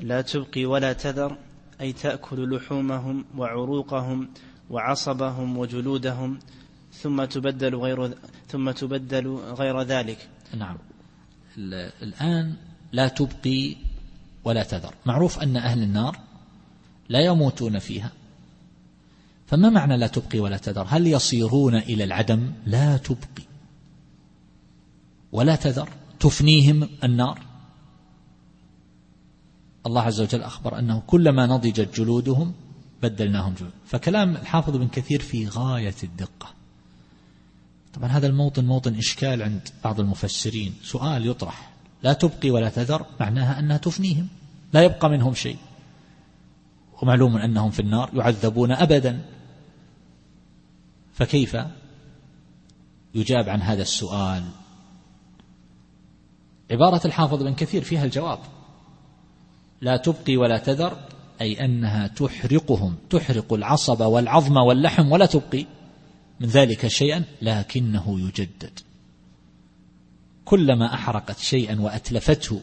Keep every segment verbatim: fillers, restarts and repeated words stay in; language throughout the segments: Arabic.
لا تبقي ولا تذر أي تأكل لحومهم وعروقهم وعصبهم وجلودهم ثم تبدل غير ثم تبدل غير ذلك. نعم. الآن لا تبقي ولا تذر، معروف أن أهل النار لا يموتون فيها، فما معنى لا تبقي ولا تذر؟ هل يصيرون إلى العدم؟ لا تبقي ولا تذر، تفنيهم النار. الله عز وجل أخبر أنه كلما نضجت جلودهم بدلناهم جلود. فكلام الحافظ بن كثير في غاية الدقة. طبعا هذا الموطن موطن إشكال عند بعض المفسرين، سؤال يطرح: لا تبقي ولا تذر معناها أنها تفنيهم، لا يبقى منهم شيء، ومعلوم أنهم في النار يعذبون أبدا، فكيف يجاب عن هذا السؤال؟ عبارة الحافظ بن كثير فيها الجواب: لا تبقي ولا تذر أي أنها تحرقهم، تحرق العصب والعظم واللحم ولا تبقي من ذلك شيئا، لكنه يجدد. كلما أحرقت شيئا وأتلفته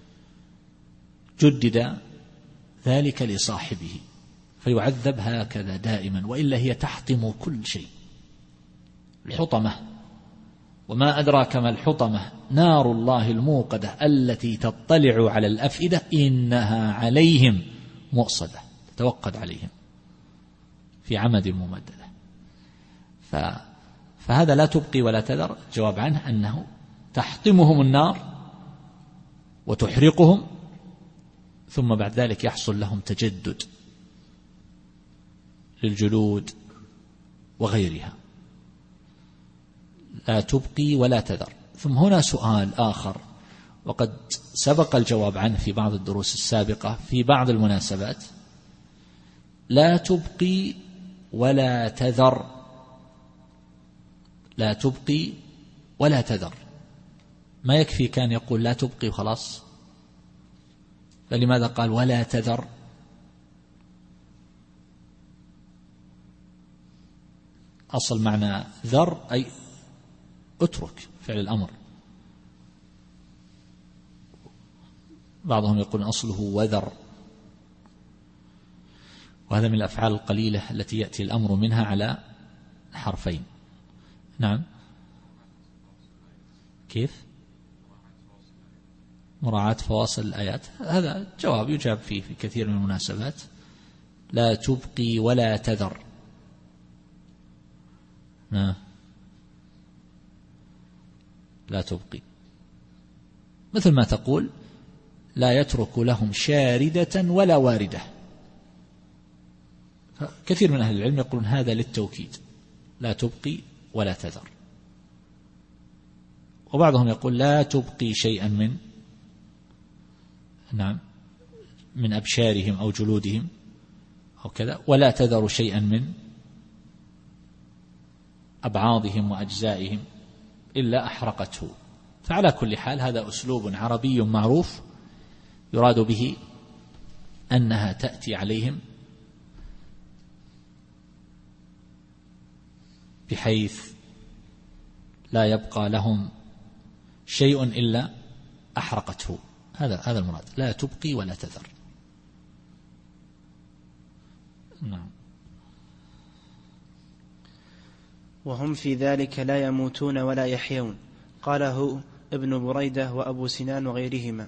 جدد ذلك لصاحبه فيعذب هكذا دائما، وإلا هي تحطم كل شيء. الحطمة، وما أدراك ما الحطمة، نار الله الموقدة التي تطلع على الأفئدة إنها عليهم مؤصدة، تتوقد عليهم في عمد ممددة. فهذا لا تبقي ولا تذر جواب عنه أنه تحطمهم النار وتحرقهم، ثم بعد ذلك يحصل لهم تجدد للجلود وغيرها. لا تبقي ولا تذر. ثم هنا سؤال آخر وقد سبق الجواب عنه في بعض الدروس السابقة في بعض المناسبات: لا تبقي ولا تذر، لا تبقي ولا تذر، ما يكفي كان يقول لا تبقي وخلاص، فلماذا قال ولا تذر؟ أصل معنى ذر أي اترك، فعل الأمر. بعضهم يقول أصله وذر، وهذا من الأفعال القليلة التي يأتي الأمر منها على حرفين. نعم. كيف؟ مراعاة فواصل الآيات، هذا جواب يجاب فيه في كثير من المناسبات. لا تبقي ولا تذر. نعم. لا تبقي، مثل ما تقول لا يترك لهم شاردة ولا واردة. كثير من أهل العلم يقولون هذا للتوكيد، لا تبقي ولا تذر. وبعضهم يقول لا تبقي شيئا من نعم من أبشارهم أو جلودهم أو كذا، ولا تذر شيئا من أبعاضهم وأجزائهم إلا أحرقته. فعلى كل حال هذا أسلوب عربي معروف يراد به أنها تأتي عليهم بحيث لا يبقى لهم شيء إلا أحرقته. هذا هذا المراد، لا تبقي ولا تذر. نعم. وهم في ذلك لا يموتون ولا يحيون، قاله ابن بريدة وأبو سنان وغيرهما.